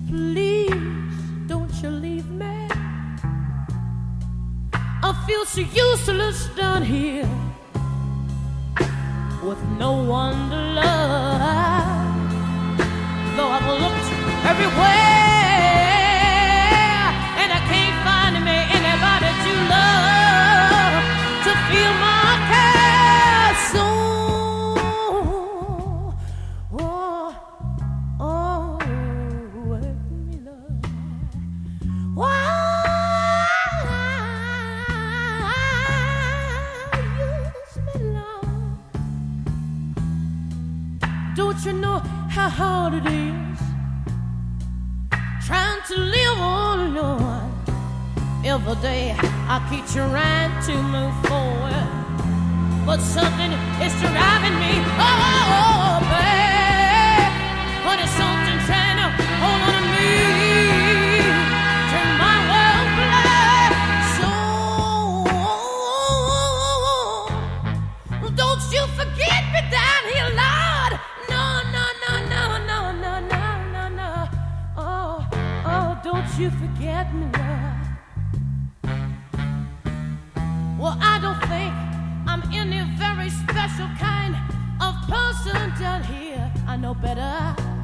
Please, don't you leave me. I feel so useless down here with no one to love. Though I've looked everywhere and I can't find me anybody to love, to feel my care. So, let me love. Why use me, love? Don't you know how hard it is trying to live on, Lord? Every day I keep trying to move forward, but something is driving me. Oh, babe, but it's something trying to hold on to me, turn my world black. So don't you forget me down here, Lord. No, no, no, no, no, no, no, no, no. Oh, don't you forget me, Lord. Well, I don't think I'm any very special kind of person down here. I know better.